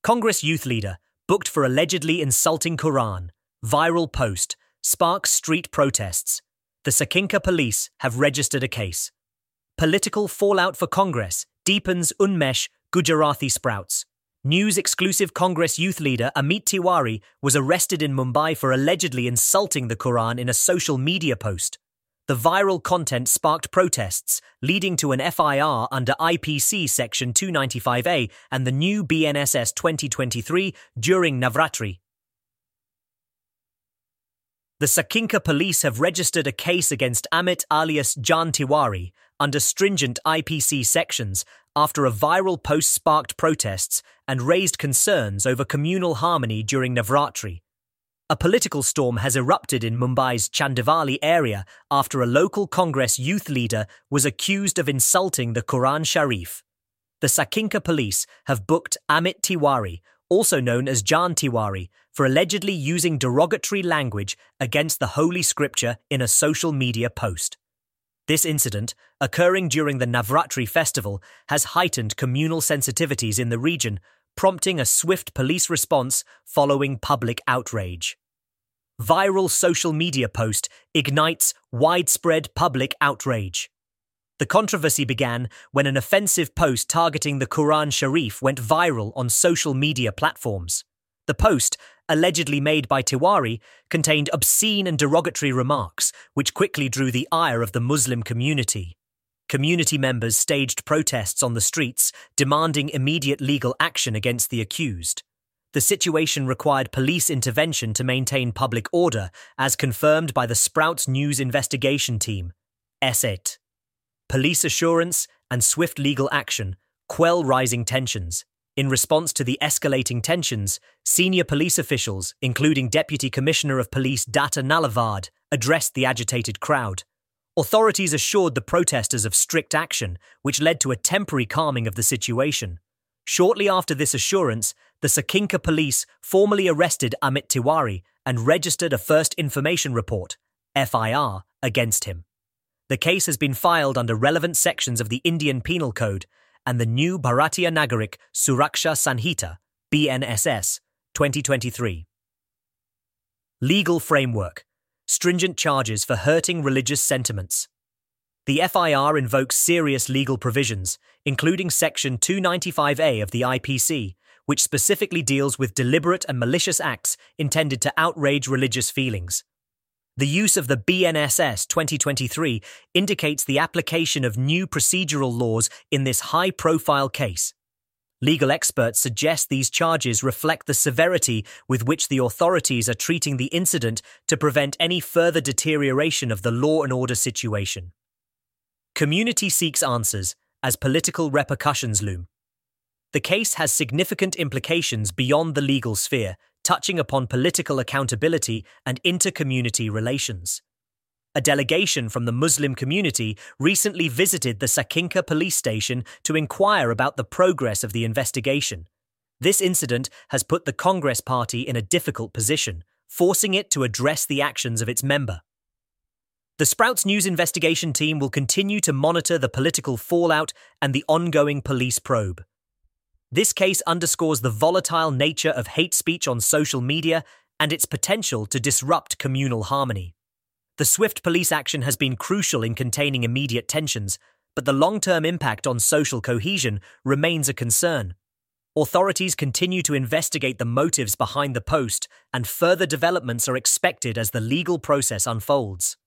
Congress youth leader booked for allegedly insulting Quran. Viral post sparks street protests. The Sakinka police have registered a case. Political fallout for Congress deepens. Unmesh Gujarati sprouts. News-exclusive Congress youth leader Amit Tiwari was arrested in Mumbai for allegedly insulting the Quran in a social media post. The viral content sparked protests, leading to an FIR under IPC Section 295A and the new BNSS 2023 during Navratri. The Sakinka police have registered a case against Amit alias Jan Tiwari under stringent IPC sections after a viral post sparked protests and raised concerns over communal harmony during Navratri. A political storm has erupted in Mumbai's Chandivali area after a local Congress youth leader was accused of insulting the Quran Sharif. The Sakinka police have booked Amit Tiwari, also known as Jan Tiwari, for allegedly using derogatory language against the Holy Scripture in a social media post. This incident, occurring during the Navratri festival, has heightened communal sensitivities in the region, prompting a swift police response following public outrage. Viral social media post ignites widespread public outrage. The controversy began when an offensive post targeting the Quran Sharif went viral on social media platforms. The post, allegedly made by Tiwari, contained obscene and derogatory remarks, which quickly drew the ire of the Muslim community. Community members staged protests on the streets, demanding immediate legal action against the accused. The situation required police intervention to maintain public order, as confirmed by the Sprouts News investigation team, S8. Police assurance and swift legal action quell rising tensions. In response to the escalating tensions, senior police officials, including Deputy Commissioner of Police Datta Nalavad, addressed the agitated crowd. Authorities assured the protesters of strict action, which led to a temporary calming of the situation. Shortly after this assurance, the Sakinka police formally arrested Amit Tiwari and registered a First Information Report, FIR, against him. The case has been filed under relevant sections of the Indian Penal Code and the new Bharatiya Nagarik Suraksha Sanhita, BNSS, 2023. Legal framework. Stringent charges for hurting religious sentiments. The FIR invokes serious legal provisions, including Section 295A of the IPC, which specifically deals with deliberate and malicious acts intended to outrage religious feelings. The use of the BNSS 2023 indicates the application of new procedural laws in this high-profile case. Legal experts suggest these charges reflect the severity with which the authorities are treating the incident to prevent any further deterioration of the law and order situation. Community seeks answers as political repercussions loom. The case has significant implications beyond the legal sphere, touching upon political accountability and inter-community relations. A delegation from the Muslim community recently visited the Sakinka police station to inquire about the progress of the investigation. This incident has put the Congress Party in a difficult position, forcing it to address the actions of its member. The Sprouts News investigation team will continue to monitor the political fallout and the ongoing police probe. This case underscores the volatile nature of hate speech on social media and its potential to disrupt communal harmony. The swift police action has been crucial in containing immediate tensions, but the long-term impact on social cohesion remains a concern. Authorities continue to investigate the motives behind the post, and further developments are expected as the legal process unfolds.